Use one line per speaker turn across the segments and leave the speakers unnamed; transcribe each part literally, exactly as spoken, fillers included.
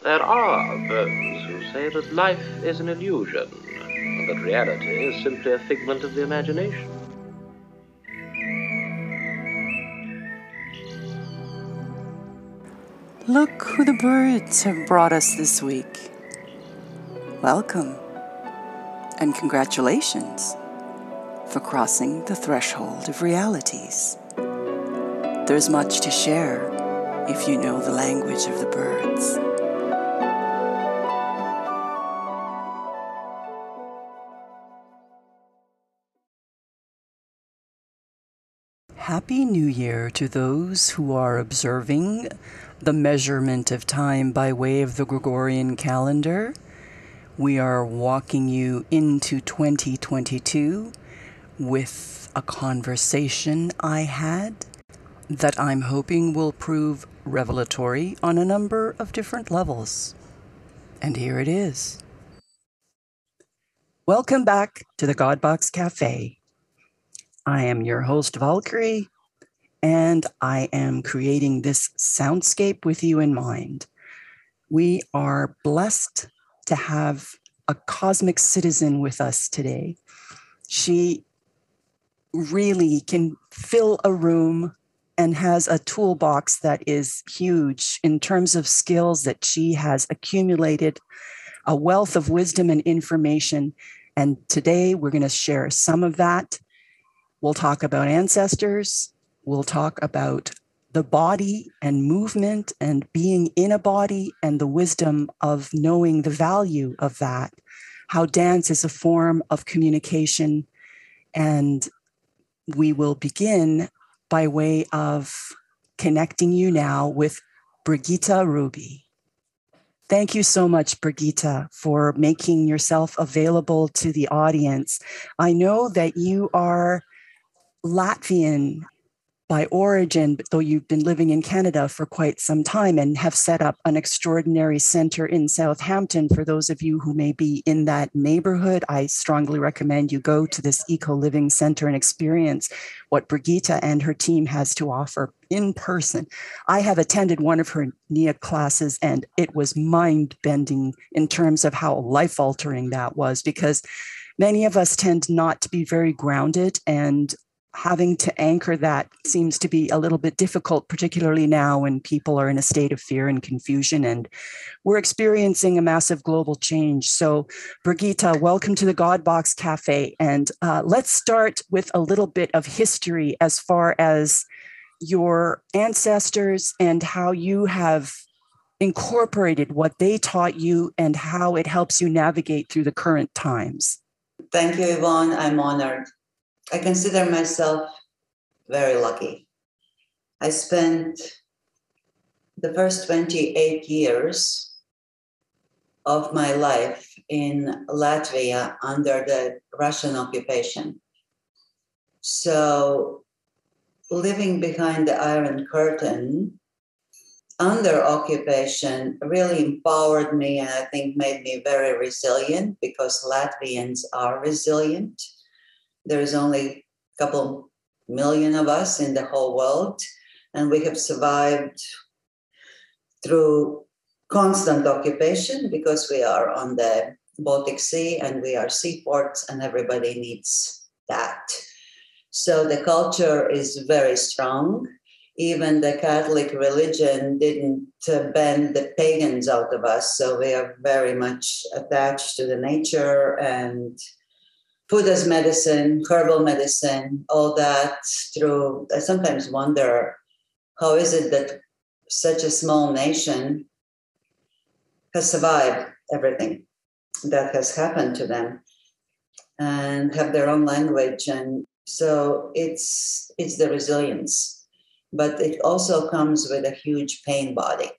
There are those who say that life is an illusion, and that reality is simply a figment of the imagination.
Look who the birds have brought us this week. Welcome, and congratulations for crossing the threshold of realities. There's much to share if you know the language of the birds. Happy New Year to those who are observing the measurement of time by way of the Gregorian calendar. We are walking you into twenty twenty-two with a conversation I had that I'm hoping will prove revelatory on a number of different levels. And here it is. Welcome back to the Godbox Cafe. I am your host, Valkyrie, and I am creating this soundscape with you in mind. We are blessed to have a cosmic citizen with us today. She really can fill a room and has a toolbox that is huge in terms of skills that she has accumulated, a wealth of wisdom and information. And today we're going to share some of that. We'll talk about ancestors. We'll talk about the body and movement and being in a body and the wisdom of knowing the value of that, how dance is a form of communication. And we will begin by way of connecting you now with Brigitta Ruby. Thank you so much, Brigitta, for making yourself available to the audience. I know that you are Latvian by origin, though you've been living in Canada for quite some time and have set up an extraordinary center in Southampton. For those of you who may be in that neighborhood, I strongly recommend you go to this eco-living center and experience what Brigitta and her team has to offer in person. I have attended one of her N I A classes, and it was mind-bending in terms of how life-altering that was, because many of us tend not to be very grounded, and having to anchor that seems to be a little bit difficult, particularly now when people are in a state of fear and confusion, and we're experiencing a massive global change. So, Brigitta, welcome to the Godbox Cafe. And uh, let's start with a little bit of history as far as your ancestors and how you have incorporated what they taught you and how it helps you navigate through the current times.
Thank you, Yvonne. I'm honored. I consider myself very lucky. I spent the first twenty-eight years of my life in Latvia under the Russian occupation. So living behind the Iron Curtain under occupation really empowered me, and I think made me very resilient, because Latvians are resilient. There's only a couple million of us in the whole world, and we have survived through constant occupation because we are on the Baltic Sea and we are seaports, and everybody needs that. So the culture is very strong. Even the Catholic religion didn't uh, bend the pagans out of us, so we are very much attached to the nature and food as medicine, herbal medicine, all that through. I sometimes wonder, how is it that such a small nation has survived everything that has happened to them and have their own language? And so it's it's the resilience, but it also comes with a huge pain body,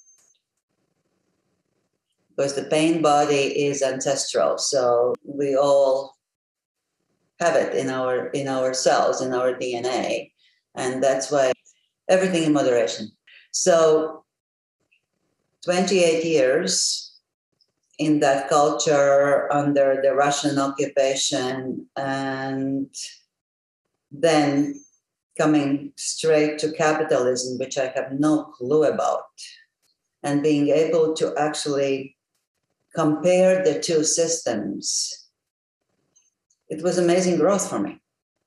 because the pain body is ancestral. So we all have it in our in our cells, in our D N A, and that's why everything in moderation. So twenty-eight years in that culture under the Russian occupation, and then coming straight to capitalism, which I have no clue about. and being able to actually compare the two systems, it was amazing growth for me.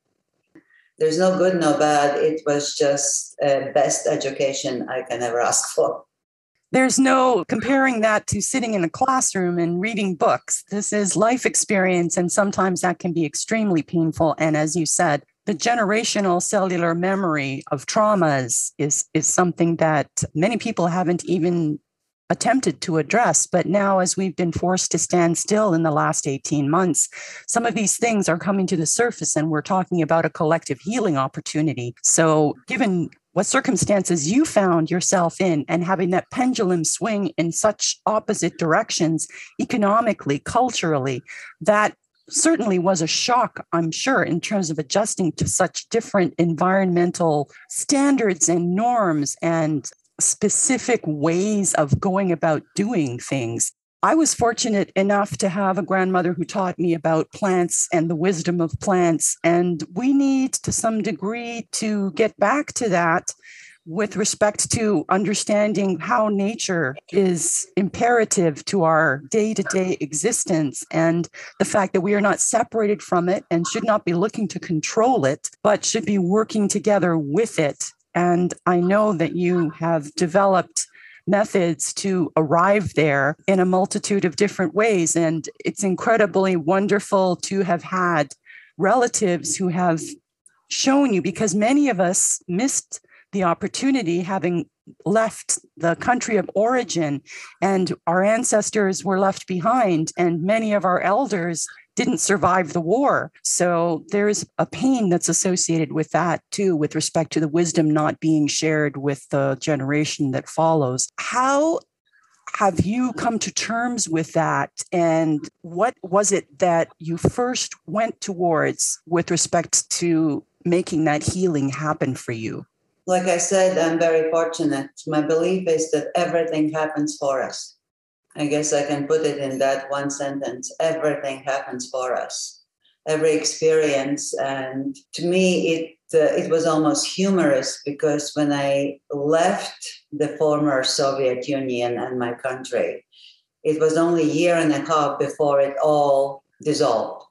There's no good, no bad. It was just uh, best education I can ever ask for.
There's no comparing that to sitting in a classroom and reading books. This is life experience, and sometimes that can be extremely painful. And as you said, the generational cellular memory of traumas is, is something that many people haven't even attempted to address. But now, as we've been forced to stand still in the last eighteen months, some of these things are coming to the surface, and we're talking about a collective healing opportunity. So given what circumstances you found yourself in and having that pendulum swing in such opposite directions, economically, culturally, that certainly was a shock, I'm sure, in terms of adjusting to such different environmental standards and norms and specific ways of going about doing things. I was fortunate enough to have a grandmother who taught me about plants and the wisdom of plants. And we need, to some degree, to get back to that with respect to understanding how nature is imperative to our day-to-day existence, and the fact that we are not separated from it and should not be looking to control it, but should be working together with it. And I know that you have developed methods to arrive there in a multitude of different ways. And it's incredibly wonderful to have had relatives who have shown you, because many of us missed the opportunity having left the country of origin, and our ancestors were left behind, and many of our elders didn't survive the war. So there's a pain that's associated with that too, with respect to the wisdom not being shared with the generation that follows. How have you come to terms with that? And what was it that you first went towards with respect to making that healing happen for you?
Like I said, I'm very fortunate. My belief is that everything happens for us. I guess I can put it in that one sentence. Everything happens for us. Every experience. And to me, it uh, it was almost humorous, because when I left the former Soviet Union and my country, it was only a year and a half before it all dissolved.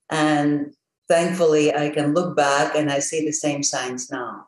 And thankfully, I can look back and I see the same signs now.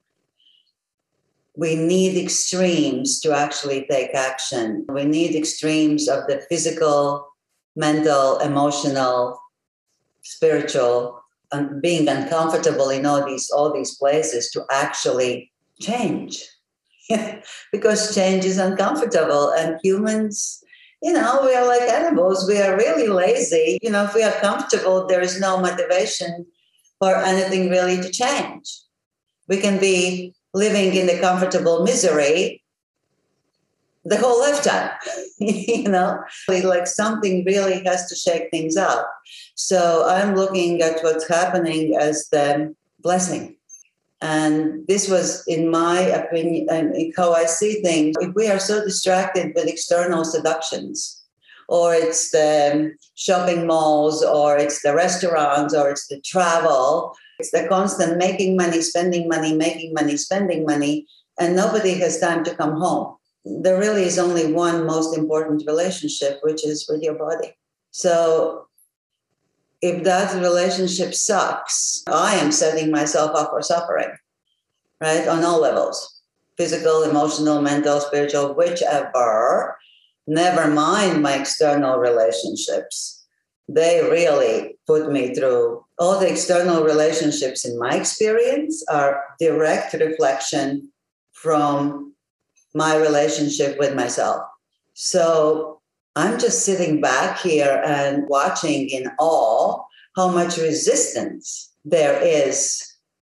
We need extremes to actually take action. We need extremes of the physical, mental, emotional, spiritual, and being uncomfortable in all these all these places to actually change. Because change is uncomfortable, and humans, you know, we are like animals. We are really lazy. You know, if we are comfortable, there is no motivation for anything really to change. We can be living in the comfortable misery the whole lifetime, you know, like something really has to shake things up. So I'm looking at what's happening as the blessing. And this was, in my opinion, and how I see things. If we are so distracted with external seductions, or it's the shopping malls, or it's the restaurants, or it's the travel, it's the constant making money, spending money, making money, spending money, and nobody has time to come home. There really is only one most important relationship, which is with your body. So if that relationship sucks, I am setting myself up for suffering, right? On all levels, physical, emotional, mental, spiritual, whichever. Never mind my external relationships. They really put me through. All the external relationships in my experience are direct reflection from my relationship with myself. So I'm just sitting back here and watching in awe how much resistance there is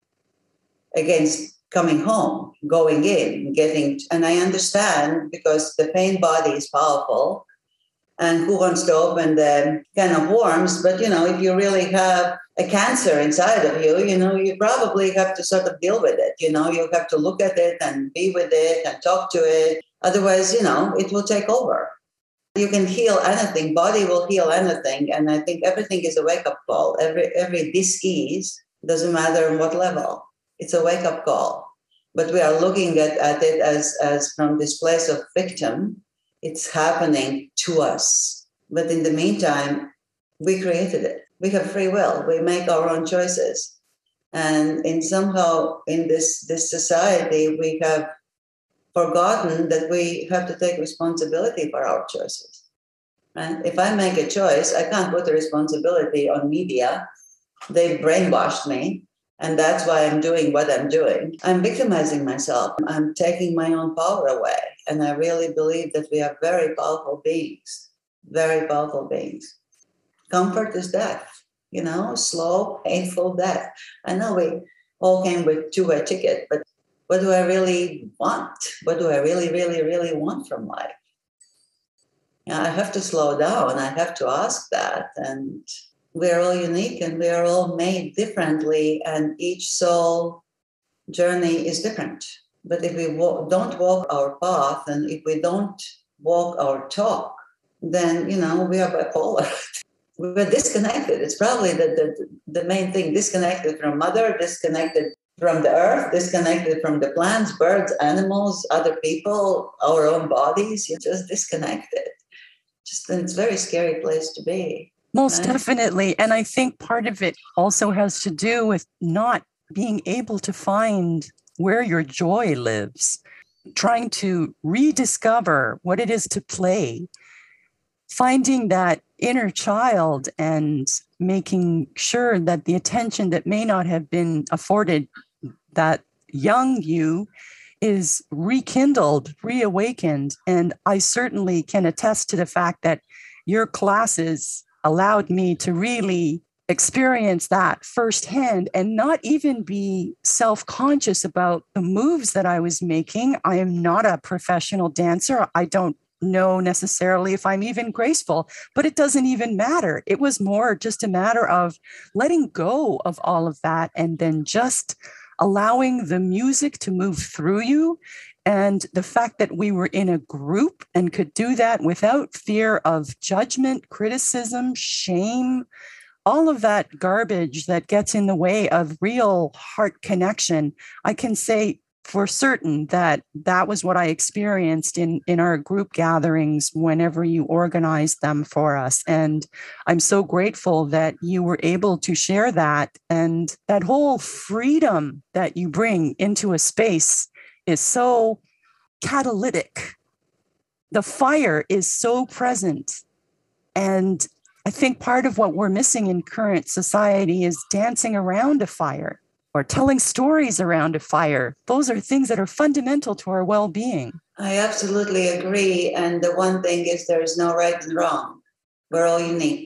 against coming home, going in, getting, and I understand, because the pain body is powerful, and who wants to open the can of worms? But, you know, if you really have a cancer inside of you, you know, you probably have to sort of deal with it. You know, you have to look at it and be with it and talk to it. Otherwise, you know, it will take over. You can heal anything. Body will heal anything. And I think everything is a wake-up call. Every every dis-ease, doesn't matter on what level. It's a wake-up call. but we are looking at, at it as, as from this place of victim. It's happening to us. But in the meantime, we created it. We have free will. We make our own choices. And in somehow in this, this society, we have forgotten that we have to take responsibility for our choices. Right? If I make a choice, I can't put the responsibility on media. They brainwashed me. And that's why I'm doing what I'm doing. I'm victimizing myself. I'm taking my own power away. And I really believe that we are very powerful beings, very powerful beings. Comfort is death, you know, slow, painful death. I know we all came with two-way ticket, but what do I really want? What do I really, really, really want from life? Yeah, I have to slow down. I have to ask that. And we're all unique and we are all made differently, and each soul journey is different. But if we walk, don't walk our path, and if we don't walk our talk, then, you know, we are bipolar. We're disconnected. It's probably the, the, the main thing, disconnected from mother, disconnected from the earth, disconnected from the plants, birds, animals, other people, our own bodies. You're just disconnected. Just, it's a very scary place to be.
Most
Right?
definitely. And I think part of it also has to do with not being able to find where your joy lives, trying to rediscover what it is to play, finding that inner child and making sure that the attention that may not have been afforded that young you is rekindled, reawakened. And I certainly can attest to the fact that your classes allowed me to really experience that firsthand and not even be self-conscious about the moves that I was making. I am not a professional dancer. I don't know necessarily if I'm even graceful, but it doesn't even matter. It was more just a matter of letting go of all of that and then just allowing the music to move through you. And the fact that we were in a group and could do that without fear of judgment, criticism, shame, all of that garbage that gets in the way of real heart connection, I can say for certain that that was what I experienced in, in our group gatherings whenever you organized them for us. And I'm so grateful that you were able to share that. And that whole freedom that you bring into a space is so catalytic. The fire is so present. And I think part of what we're missing in current society is dancing around a fire or telling stories around a fire. Those are things that are fundamental to our well-being.
I absolutely agree. And the one thing is there is no right and wrong. We're all unique.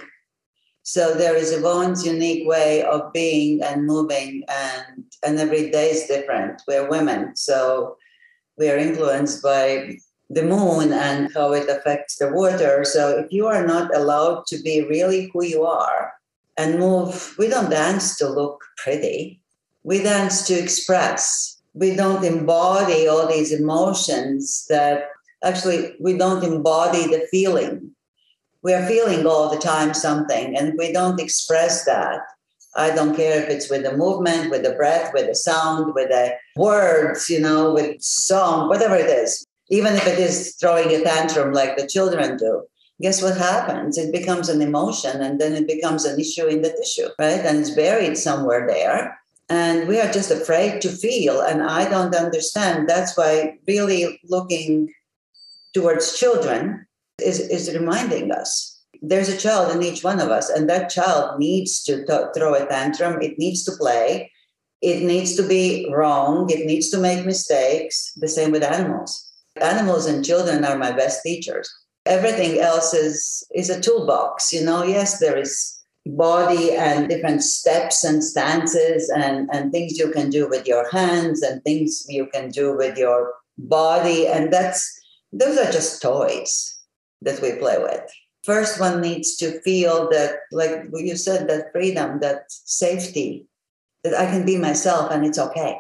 So there is one's unique way of being and moving, and, and every day is different. We're women, so we are influenced by the moon and how it affects the water. So if you are not allowed to be really who you are and move, we don't dance to look pretty. We dance to express. We don't embody all these emotions that actually we don't embody the feeling. We are feeling all the time something, and we don't express that. I don't care if it's with the movement, with the breath, with the sound, with the words, you know, with song, whatever it is. Even if it is throwing a tantrum like the children do, guess what happens? It becomes an emotion, and then it becomes an issue in the tissue, right? And it's buried somewhere there. And we are just afraid to feel. And I don't understand. That's why really looking towards children is, is reminding us. There's a child in each one of us, and that child needs to th- throw a tantrum. It needs to play. It needs to be wrong. It needs to make mistakes. The same with animals. Animals and children are my best teachers. Everything else is, is a toolbox. You know, yes, there is body and different steps and stances and, and things you can do with your hands and things you can do with your body. And that's those are just toys that we play with. First, one needs to feel that, like you said, that freedom, that safety, that I can be myself and it's okay.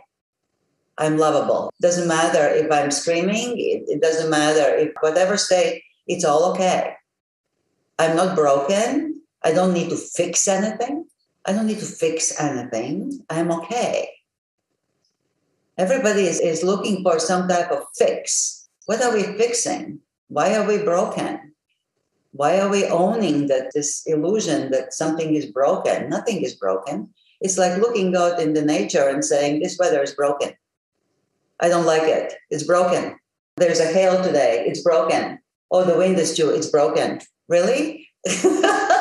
I'm lovable. Doesn't matter if I'm screaming. It, it doesn't matter if whatever state, it's all okay. I'm not broken. I don't need to fix anything. I don't need to fix anything. I'm okay. Everybody is, is looking for some type of fix. What are we fixing? Why are we broken? Why are we owning that this illusion that something is broken? Nothing is broken. It's like looking out in the nature and saying, this weather is broken. I don't like it. It's broken. There's a hail today. It's broken. Oh, the wind is too. It's broken. Really? You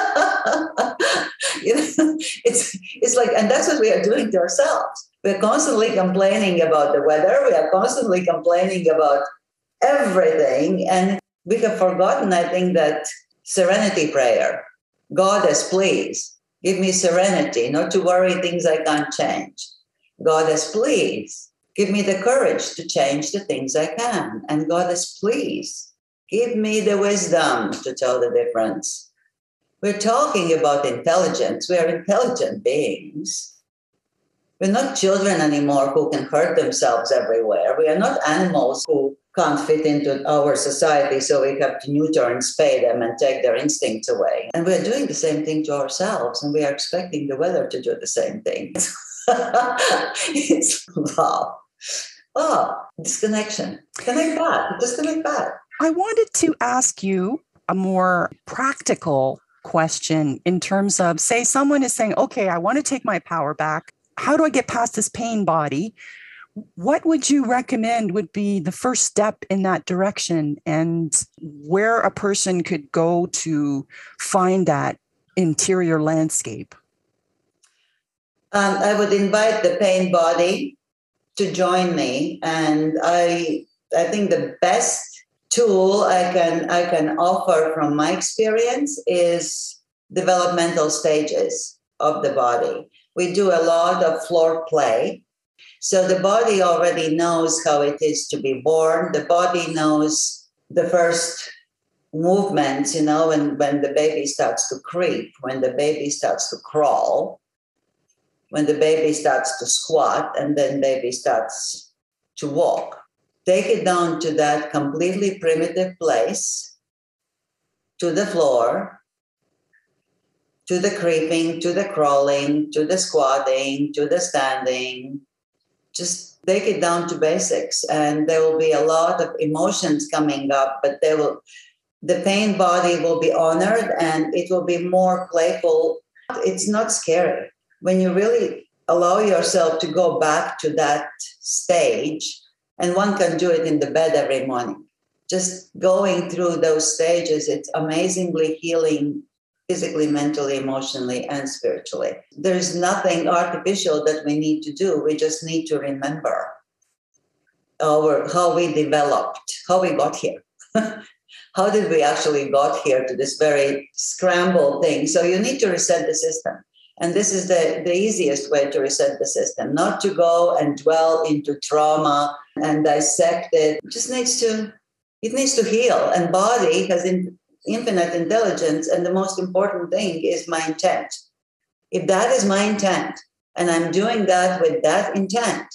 know, it's, it's like, and that's what we are doing to ourselves. We're constantly complaining about the weather. We are constantly complaining about everything. And we have forgotten, I think, that serenity prayer. Goddess, please give me serenity, not to worry things I can't change. Goddess, please give me the courage to change the things I can. And Goddess, please give me the wisdom to tell the difference. We're talking about intelligence. We are intelligent beings. We're not children anymore who can hurt themselves everywhere. We are not animals who can't fit into our society, so we have to neuter and spay them and take their instincts away. And we're doing the same thing to ourselves, and we are expecting the weather to do the same thing. It's wow. Oh, disconnection. Connect back. Disconnect back.
I wanted to ask you a more practical question in terms of, say, someone is saying, okay, I want to take my power back. How do I get past this pain body? What would you recommend would be the first step in that direction, and where a person could go to find that interior landscape?
Um, I would invite the pain body to join me. And I I think the best tool I can I can offer from my experience is developmental stages of the body. We do a lot of floor play. So the body already knows how it is to be born. The body knows the first movements, you know, when, when the baby starts to creep, when the baby starts to crawl, when the baby starts to squat, and then baby starts to walk. Take it down to that completely primitive place, to the floor, to the creeping, to the crawling, to the squatting, to the standing. Just take it down to basics, and there will be a lot of emotions coming up, but they will, the pain body will be honored, and it will be more playful. It's not scary. When you really allow yourself to go back to that stage, and one can do it in the bed every morning, just going through those stages, it's amazingly healing physically, mentally, emotionally, and spiritually. There's nothing artificial that we need to do. We just need to remember our, how we developed, how we got here. How did we actually got here to this very scrambled thing? So you need to reset the system. And this is the, the easiest way to reset the system, not to go and dwell into trauma and dissect it. It just needs to, it needs to heal. And body has in, infinite intelligence. And the most important thing is my intent. If that is my intent, and I'm doing that with that intent,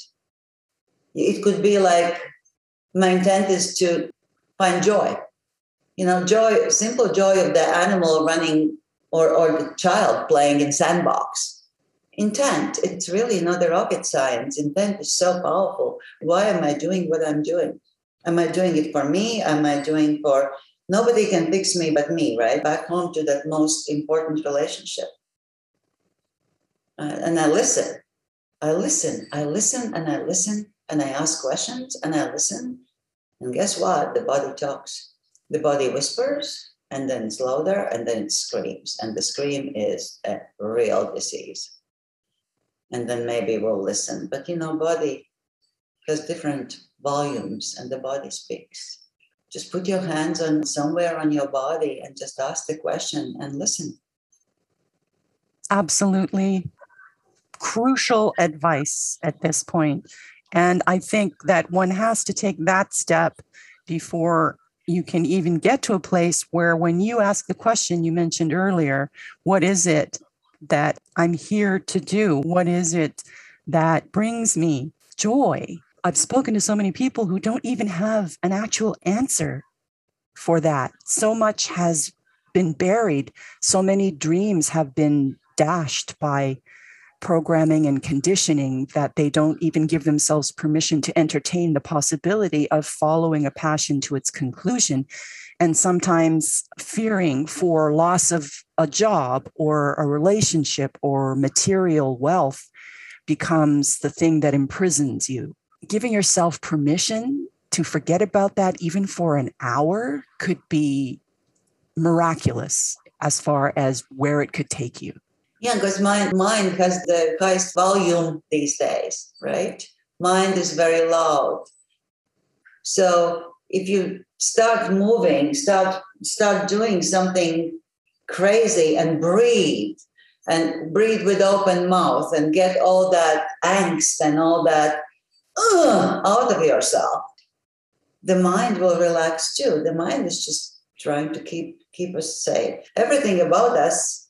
it could be like my intent is to find joy. You know, joy, simple joy of the animal running or, or the child playing in sandbox. Intent, it's really not a rocket science. Intent is so powerful. Why am I doing what I'm doing? Am I doing it for me? Am I doing for, nobody can fix me but me, right? Back home to that most important relationship. Uh, and I listen. I listen. I listen and I listen and I ask questions and I listen. And guess what? The body talks. The body whispers, and then it's louder, and then it screams. And the scream is a real disease. And then maybe we'll listen. But, you know, body has different volumes, and the body speaks. Just put your hands on somewhere on your body and just ask the question and listen.
Absolutely crucial advice at this point. And I think that one has to take that step before you can even get to a place where when you ask the question you mentioned earlier, what is it that I'm here to do? What is it that brings me joy? I've spoken to so many people who don't even have an actual answer for that. So much has been buried. So many dreams have been dashed by programming and conditioning that they don't even give themselves permission to entertain the possibility of following a passion to its conclusion, and sometimes fearing for loss of a job or a relationship or material wealth becomes the thing that imprisons you. Giving yourself permission to forget about that even for an hour could be miraculous as far as where it could take you.
Yeah, because mind, mind has the highest volume these days, right? Mind is very loud. So if you start moving, start start doing something crazy and breathe, and breathe with open mouth and get all that angst and all that uh, out of yourself, the mind will relax too. The mind is just trying to keep keep us safe. Everything about us,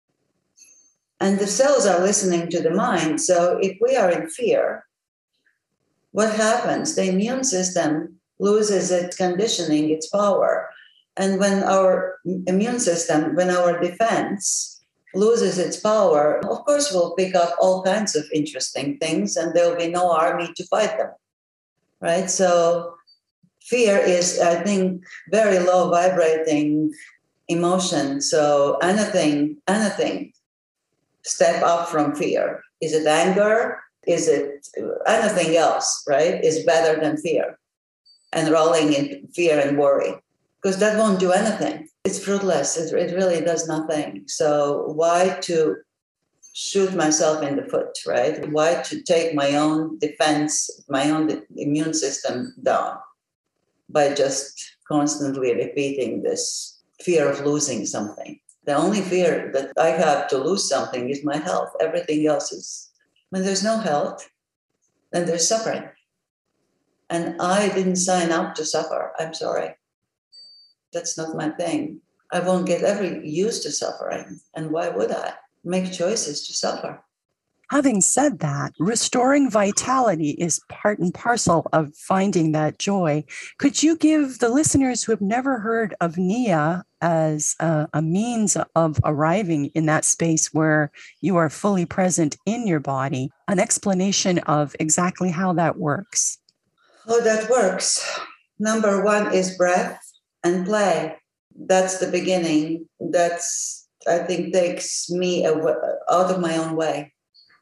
and the cells are listening to the mind. So if we are in fear, what happens? The immune system loses its conditioning, its power. And when our immune system, when our defense loses its power, of course, we'll pick up all kinds of interesting things and there'll be no army to fight them, right? So fear is, I think, very low vibrating emotion. So anything, anything, step up from fear. Is it anger? Is it anything else, right? Is better than fear and rolling in fear and worry, because that won't do anything. It's fruitless. It, it really does nothing. So why to shoot myself in the foot, right? Why to take my own defense, my own immune system down by just constantly repeating this fear of losing something? The only fear that I have to lose something is my health. Everything else is, when there's no health, then there's suffering. And I didn't sign up to suffer. I'm sorry. That's not my thing. I won't get ever used to suffering. And why would I make choices to suffer?
Having said that, restoring vitality is part and parcel of finding that joy. Could you give the listeners who have never heard of Nia as a, a means of arriving in that space where you are fully present in your body, an explanation of exactly how that works?
How that works. Number one is breath and play. That's the beginning. That's, I think, takes me away, out of my own way,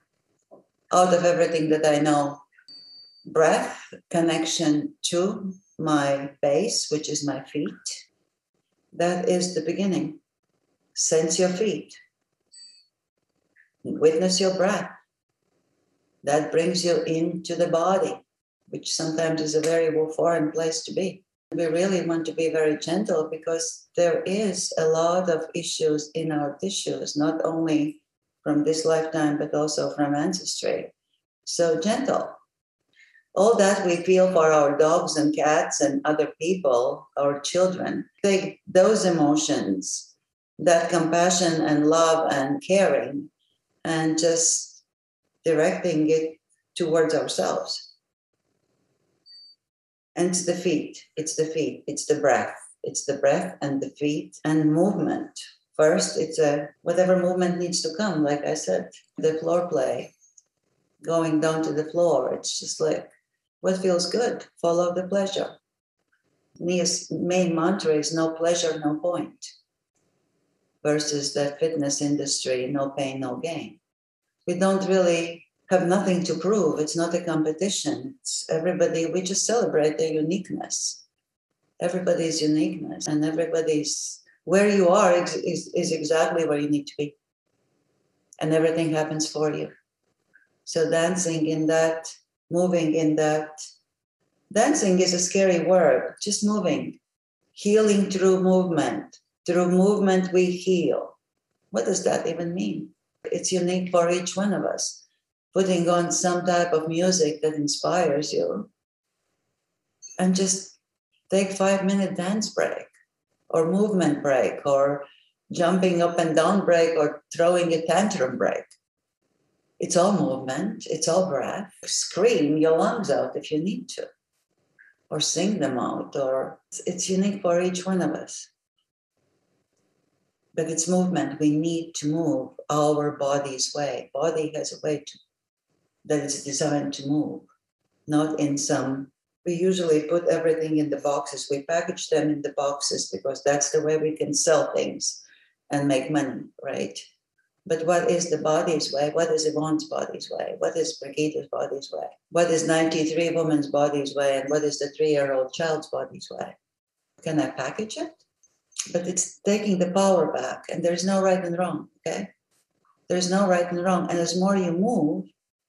out of everything that I know. Breath, connection to my base, which is my feet. That is the beginning. Sense your feet. Witness your breath. That brings you into the body, which sometimes is a very foreign place to be. We really want to be very gentle because there is a lot of issues in our tissues, not only from this lifetime, but also from ancestry. So gentle. All that we feel for our dogs and cats and other people, our children, take those emotions, that compassion and love and caring, and just directing it towards ourselves. And it's the feet, it's the feet, it's the breath, it's the breath and the feet and movement. First, it's a whatever movement needs to come, like I said, the floor play, going down to the floor. It's just like, what feels good? Follow the pleasure. Nia's main mantra is no pleasure, no point, versus the fitness industry, no pain, no gain. We don't really have nothing to prove. It's not a competition. It's everybody, we just celebrate their uniqueness. Everybody's uniqueness and everybody's, where you are is, is, is exactly where you need to be. And everything happens for you. So dancing in that, moving in that, dancing is a scary word, just moving, healing through movement. Through movement, we heal. What does that even mean? It's unique for each one of us. Putting on some type of music that inspires you and just take five minute dance break or movement break or jumping up and down break or throwing a tantrum break. It's all movement. It's all breath. Scream your lungs out if you need to, or sing them out, or it's unique for each one of us. but it's movement. We need to move our body's way. Body has a way to, that it's designed to move, not in some, we usually put everything in the boxes. We package them in the boxes because that's the way we can sell things and make money, right? But what is the body's way? What is Yvonne's body's way? What is Brigitte's body's way? What is ninety-three woman's body's way? And what is the three-year-old child's body's way? Can I package it? But it's taking the power back, and there's no right and wrong, okay? There's no right and wrong. And as more you move,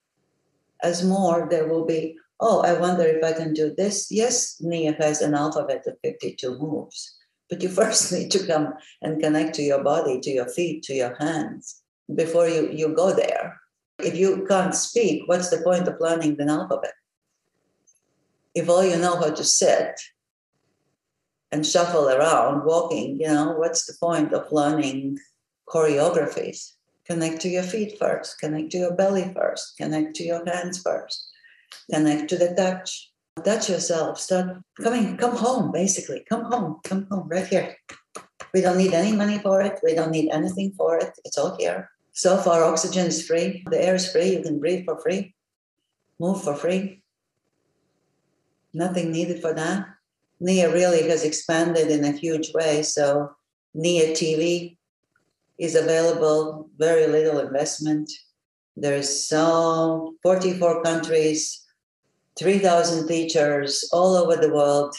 as more there will be, oh, I wonder if I can do this. Yes, Nia has an alphabet of fifty-two moves, but you first need to come and connect to your body, to your feet, to your hands, before you, you go there. If you can't speak, what's the point of learning the alphabet? If all you know how to sit and shuffle around, walking, you know, what's the point of learning choreographies? Connect to your feet first, connect to your belly first, connect to your hands first, connect to the touch. Touch yourself, start coming, come home, basically. Come home, come home, right here. We don't need any money for it. We don't need anything for it. It's all here. So far, oxygen is free. The air is free. You can breathe for free. Move for free. Nothing needed for that. Nia really has expanded in a huge way. So Nia T V is available, very little investment. There's so forty-four countries, three thousand teachers all over the world.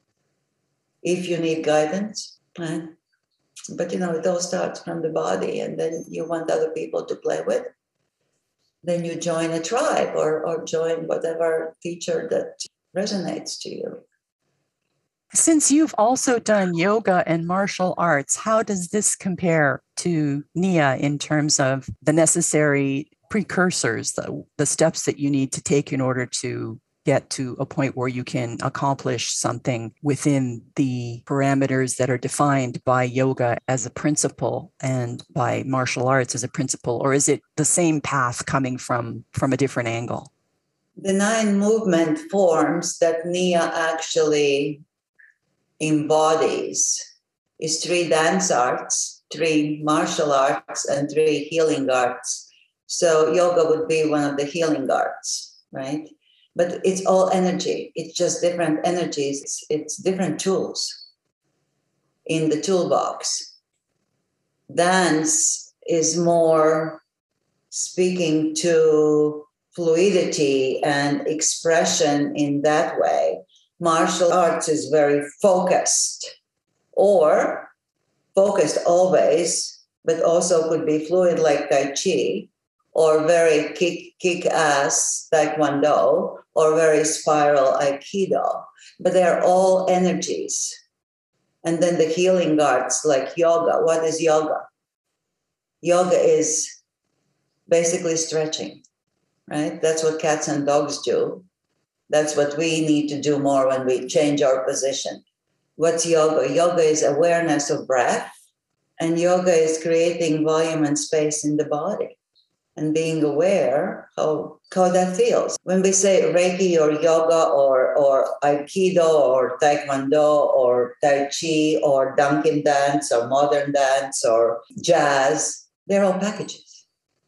If you need guidance, right? But you know, it all starts from the body, and then you want other people to play with. Then you join a tribe or, or join whatever teacher that resonates to you.
Since you've also done yoga and martial arts, how does this compare to Nia in terms of the necessary precursors, the, the steps that you need to take in order to get to a point where you can accomplish something within the parameters that are defined by yoga as a principle and by martial arts as a principle? Or is it the same path coming from, from a different angle?
The nine movement forms that Nia actually embodies is three dance arts, three martial arts, and three healing arts. So yoga would be one of the healing arts, right? But it's all energy. It's just different energies. It's, it's different tools in the toolbox. Dance is more speaking to fluidity and expression in that way. Martial arts is very focused, or focused always, but also could be fluid like Tai Chi, or very kick, kick-ass Taekwondo, or very spiral Aikido. But they're all energies. And then the healing arts like yoga. What is yoga? Yoga is basically stretching, right? That's what cats and dogs do. That's what we need to do more when we change our position. What's yoga? Yoga is awareness of breath, and yoga is creating volume and space in the body and being aware how, how that feels. When we say Reiki or yoga or, or Aikido or Taekwondo or Tai Chi or Dunkin' dance or modern dance or jazz, they're all packages,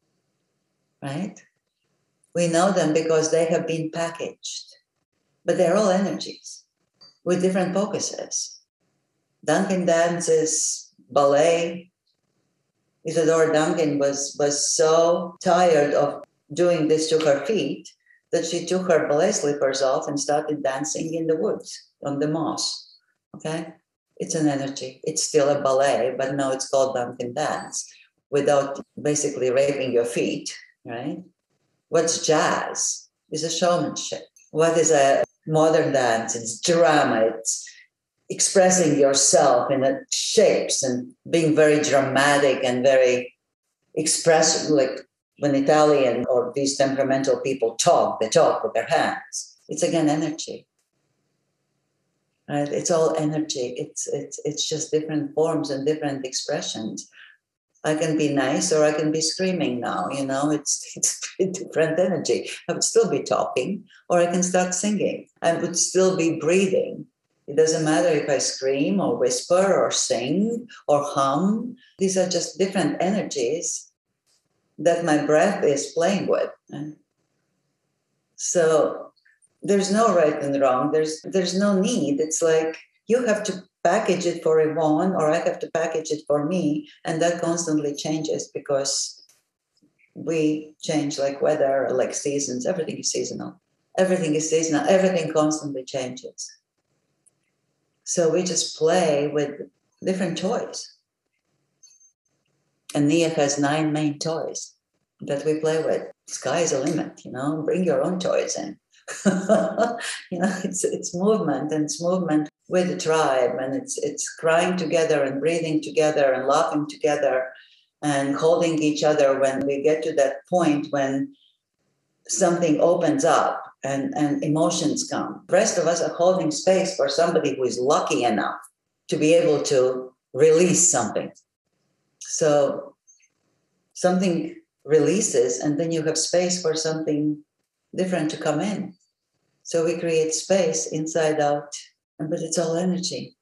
right? We know them because they have been packaged, but they're all energies with different focuses. Dunkin' dance is ballet. Isadora Duncan was, was so tired of doing this to her feet that she took her ballet slippers off and started dancing in the woods on the moss, okay? It's an energy. It's still a ballet, but now it's called Dunkin' dance without basically raping your feet, right? What's jazz? It's a showmanship. What is a modern dance? It's drama. It's expressing yourself in a shapes and being very dramatic and very expressive, like when Italian or these temperamental people talk, they talk with their hands. It's again energy, right? It's all energy. It's it's it's just different forms and different expressions. I can be nice or I can be screaming now, you know, it's it's a different energy. I would still be talking, or I can start singing. I would still be breathing. It doesn't matter if I scream or whisper or sing or hum. These are just different energies that my breath is playing with. So there's no right and wrong. There's there's no need. It's like you have to package it for Yvonne, or I have to package it for me, and that constantly changes because we change like weather, like seasons. Everything is seasonal. Everything is seasonal. Everything constantly changes. So we just play with different toys. And Nia has nine main toys that we play with. Sky is the limit, you know, bring your own toys in. You know, it's it's movement, and it's movement with the tribe, and it's it's crying together and breathing together and laughing together and holding each other when we get to that point when something opens up and, and emotions come. The rest of us are holding space for somebody who is lucky enough to be able to release something. So something releases, and then you have space for something different to come in. So we create space inside out, but it's all energy.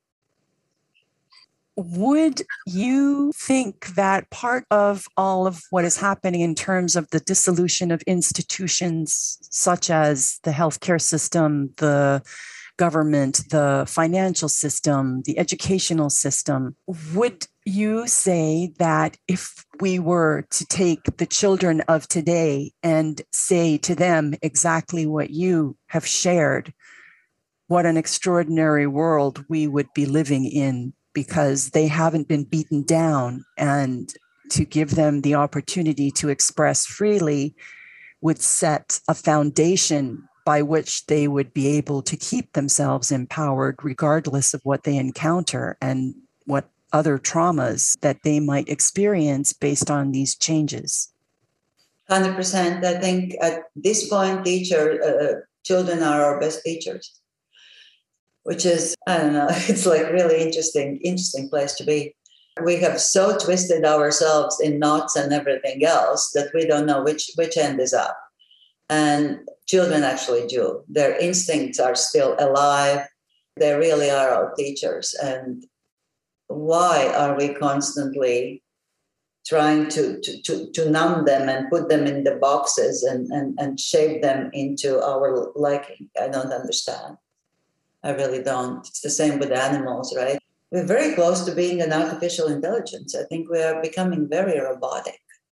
Would you think that part of all of what is happening in terms of the dissolution of institutions such as the healthcare system, the government, the financial system, the educational system, would you say that if we were to take the children of today and say to them exactly what you have shared, what an extraordinary world we would be living in, because they haven't been beaten down, and to give them the opportunity to express freely would set a foundation by which they would be able to keep themselves empowered regardless of what they encounter and what other traumas that they might experience based on these changes?
one hundred percent. I think at this point, teacher, uh, children are our best teachers, which is, I don't know, it's like really interesting, interesting place to be. We have so twisted ourselves in knots and everything else that we don't know which, which end is up. And children actually do. Their instincts are still alive. They really are our teachers. And why are we constantly trying to, to, to, to numb them and put them in the boxes and, and, and shape them into our liking? I don't understand. I really don't. It's the same with animals, right? We're very close to being an artificial intelligence. I think we are becoming very robotic.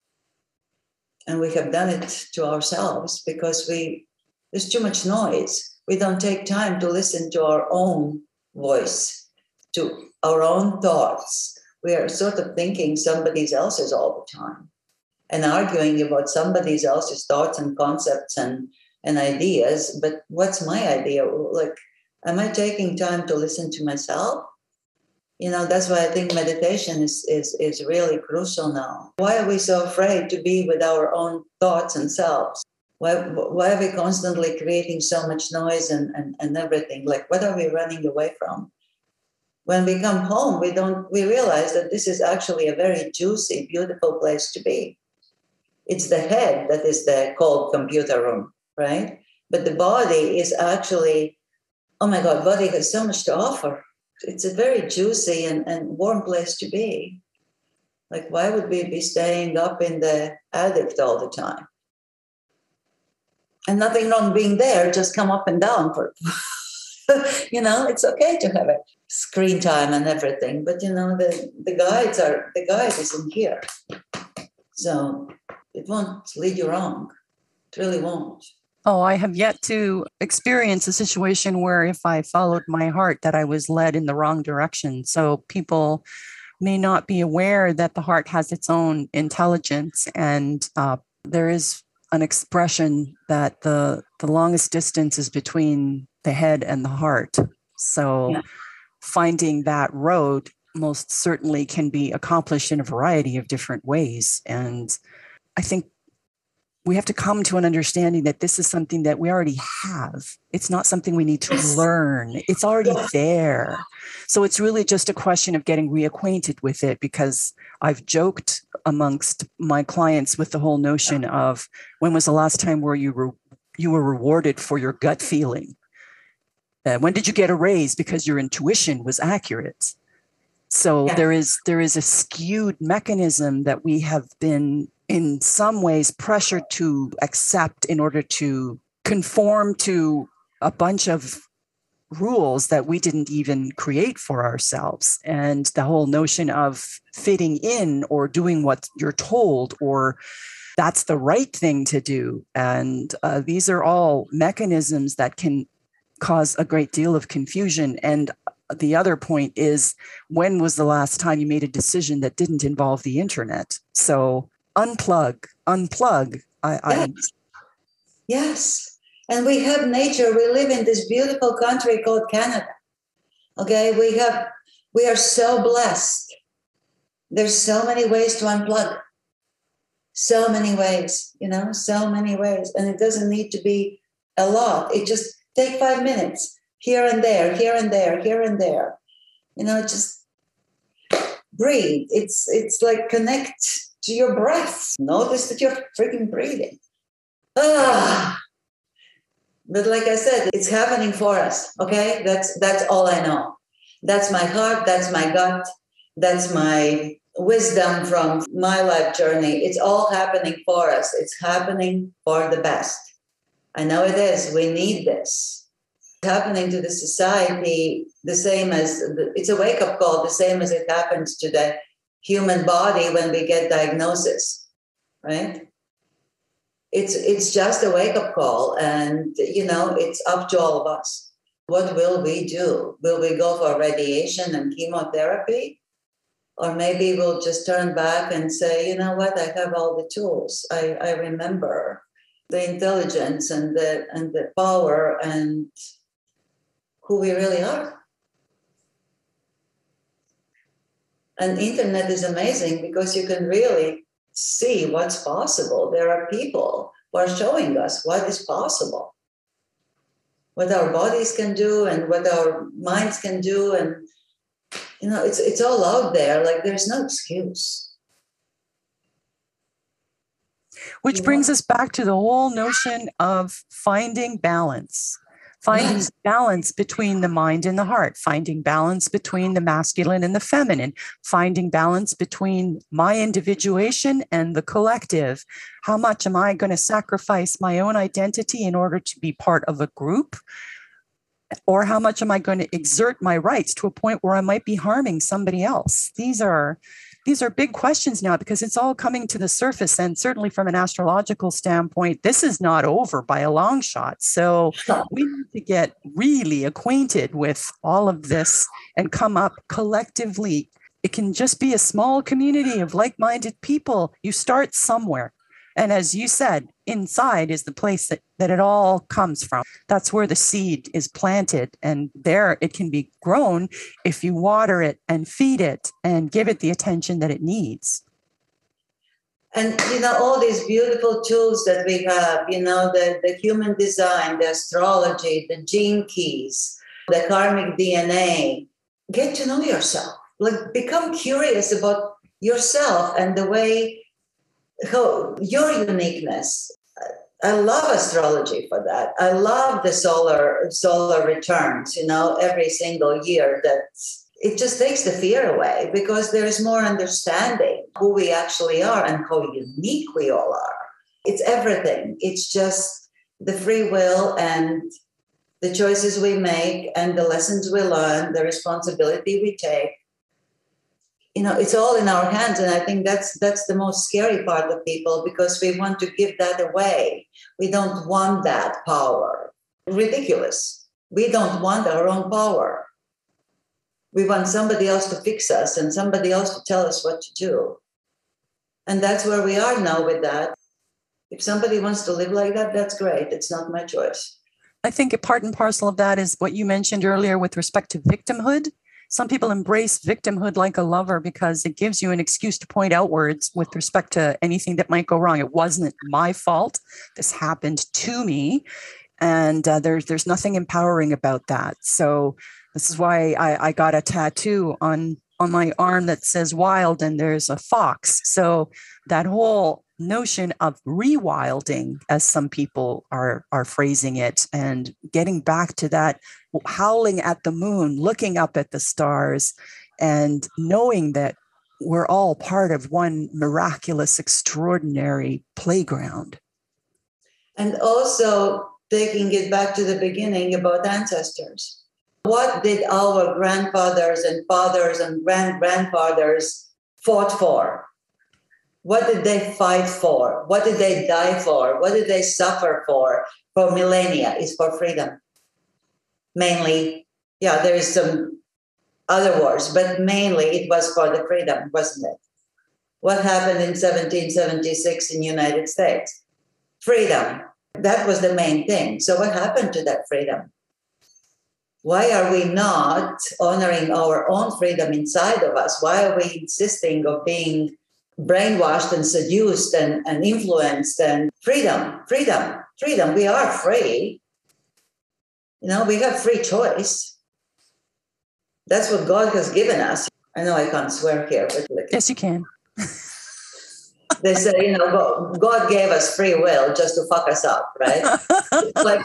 And we have done it to ourselves because we there's too much noise. We don't take time to listen to our own voice, to our own thoughts. We are sort of thinking somebody else's all the time and arguing about somebody else's thoughts and concepts and, and ideas. But what's my idea? Like, am I taking time to listen to myself? You know, that's why I think meditation is, is, is really crucial now. Why are we so afraid to be with our own thoughts and selves? Why, why are we constantly creating so much noise and, and, and everything? Like, what are we running away from? When we come home, we don't, we realize that this is actually a very juicy, beautiful place to be. It's the head that is the cold computer room, right? But the body is actually, oh my God, body has so much to offer. It's a very juicy and, and warm place to be. Like, why would we be staying up in the attic all the time? And nothing wrong being there, just come up and down for, you know, it's okay to have a screen time and everything. But, you know, the, the guides are, the guide is in here. So it won't lead you wrong. It really won't.
Oh, I have yet to experience a situation where if I followed my heart that I was led in the wrong direction. So people may not be aware that the heart has its own intelligence, and uh, there is an expression that the, the longest distance is between the head and the heart. So yeah. Finding that road most certainly can be accomplished in a variety of different ways. And I think we have to come to an understanding that this is something that we already have. It's not something we need to learn. It's already there. So it's really just a question of getting reacquainted with it, because I've joked amongst my clients with the whole notion of, when was the last time where you were, you were rewarded for your gut feeling? Uh, when did you get a raise? Because your intuition was accurate. So
Yeah.
there is there is a skewed mechanism that we have been in some ways pressured to accept in order to conform to a bunch of rules that we didn't even create for ourselves. And the whole notion of fitting in or doing what you're told, or that's the right thing to do. And uh, these are all mechanisms that can cause a great deal of confusion. And the other point is, when was the last time you made a decision that didn't involve the internet? So unplug, unplug. I, I
Yes. Yes. And we have nature. We live in this beautiful country called Canada. Okay. We have, we are so blessed. There's so many ways to unplug. So many ways, you know, so many ways. And it doesn't need to be a lot. It just take five minutes. Here and there, here and there, here and there. You know, just breathe. It's it's like connect to your breath. Notice that you're freaking breathing. Ah. But like I said, it's happening for us. Okay, that's that's all I know. That's my heart. That's my gut. That's my wisdom from my life journey. It's all happening for us. It's happening for the best. I know it is. We need this. Happening to the society the same as it's a wake-up call, the same as it happens to the human body when we get diagnosis, right? It's it's just a wake-up call, and you know, it's up to all of us. What will we do? Will we go for radiation and chemotherapy? Or maybe we'll just turn back and say, you know what, I have all the tools. I, I remember the intelligence and the and the power and who we really are. And internet is amazing because you can really see what's possible. There are people who are showing us what is possible, what our bodies can do and what our minds can do. And, you know, it's it's all out there. Like, there's no excuse.
Which brings us back to the whole notion of finding balance. Finding yes. balance between the mind and the heart, finding balance between the masculine and the feminine, finding balance between my individuation and the collective. How much am I going to sacrifice my own identity in order to be part of a group? Or how much am I going to exert my rights to a point where I might be harming somebody else? These are These are big questions now because it's all coming to the surface. And certainly from an astrological standpoint, this is not over by a long shot. So we need to get really acquainted with all of this and come up collectively. It can just be a small community of like-minded people. You start somewhere. And as you said, inside is the place that, that it all comes from. That's where the seed is planted. And there it can be grown if you water it and feed it and give it the attention that it needs.
And, you know, all these beautiful tools that we have, you know, the, the human design, the astrology, the gene keys, the karmic D N A, get to know yourself. Like, become curious about yourself and the way how your uniqueness. I love astrology for that. I love the solar solar returns, you know, every single year. That it just takes the fear away because there is more understanding who we actually are and how unique we all are. It's everything. It's just the free will and the choices we make and the lessons we learn, the responsibility we take. You know, it's all in our hands. And I think that's that's the most scary part of people because we want to give that away. We don't want that power. Ridiculous. We don't want our own power. We want somebody else to fix us and somebody else to tell us what to do. And that's where we are now with that. If somebody wants to live like that, that's great. It's not my choice.
I think a part and parcel of that is what you mentioned earlier with respect to victimhood. Some people embrace victimhood like a lover because it gives you an excuse to point outwards with respect to anything that might go wrong. It wasn't my fault. This happened to me. And uh, there's there's nothing empowering about that. So this is why I, I got a tattoo on, on my arm that says wild and there's a fox. So that whole notion of rewilding, as some people are, are phrasing it, and getting back to that howling at the moon, looking up at the stars, and knowing that we're all part of one miraculous, extraordinary playground.
And also taking it back to the beginning about ancestors. What did our grandfathers and fathers and grand-grandfathers fought for? What did they fight for? What did they die for? What did they suffer for? For millennia is for freedom. Mainly, yeah, there is some other wars, but mainly it was for the freedom, wasn't it? What happened in seventeen seventy-six in the United States? Freedom. That was the main thing. So what happened to that freedom? Why are we not honoring our own freedom inside of us? Why are we insisting of being brainwashed and seduced and, and influenced? And freedom, freedom, freedom. We are free. You know, we have free choice. That's what God has given us. I know I can't swear here, but like,
yes, you can.
They say, you know, God, God gave us free will just to fuck us up, right? Like,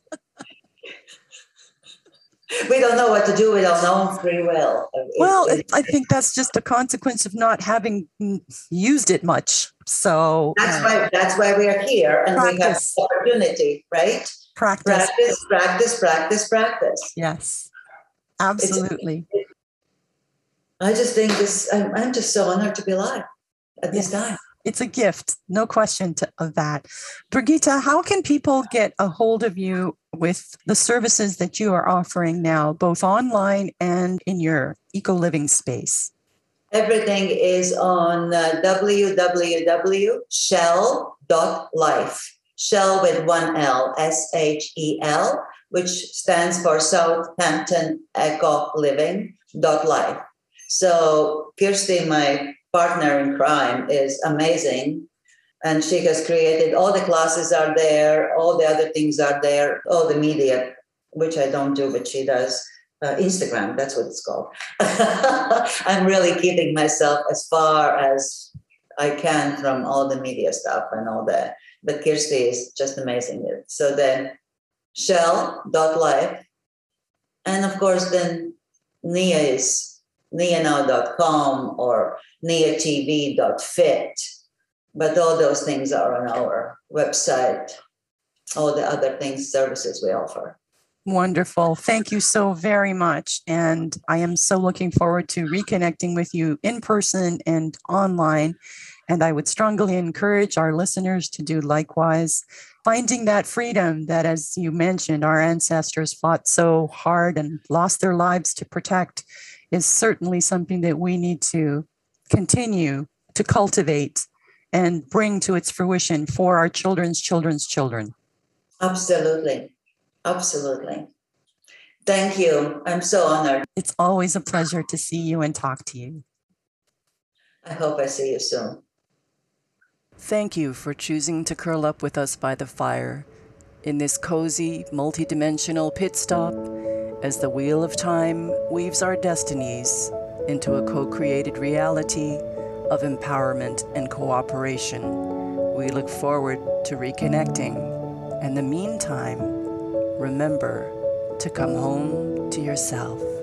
we don't know what to do with our own free will. It,
well,
it,
I think that's just a consequence of not having used it much. So
that's
uh,
why that's why we are here, and
practice.
we have opportunity, right?
Practice,
practice, practice, practice, practice.
Yes, absolutely.
It's, I just think this. I'm, I'm just so honored to be alive at
yes.
this time.
It's a gift, no question to, of that. Brigitte, how can people get a hold of you with the services that you are offering now, both online and in your eco-living space?
Everything is on uh, w w w dot shell dot life. Shell with one L, S H E L, which stands for Southampton Eco Living dot life. So Kirsty, my partner in crime, is amazing. And she has created, all the classes are there, all the other things are there, all the media, which I don't do, but she does. Uh, Instagram, that's what it's called. I'm really keeping myself as far as I can from all the media stuff and all that. But Kirsty is just amazing. So then shell dot life. And of course, then Nia is nia now dot com or nia t v dot fit. But all those things are on our website, all the other things, services we offer.
Wonderful. Thank you so very much. And I am so looking forward to reconnecting with you in person and online. And I would strongly encourage our listeners to do likewise. Finding that freedom that, as you mentioned, our ancestors fought so hard and lost their lives to protect is certainly something that we need to continue to cultivate and bring to its fruition for our children's children's children.
Absolutely. Absolutely. Thank you. I'm so honored.
It's always a pleasure to see you and talk to you.
I hope I see you soon.
Thank you for choosing to curl up with us by the fire in this cozy, multidimensional pit stop as the wheel of time weaves our destinies into a co-created reality of empowerment and cooperation. We look forward to reconnecting. In the meantime, remember to come home to yourself.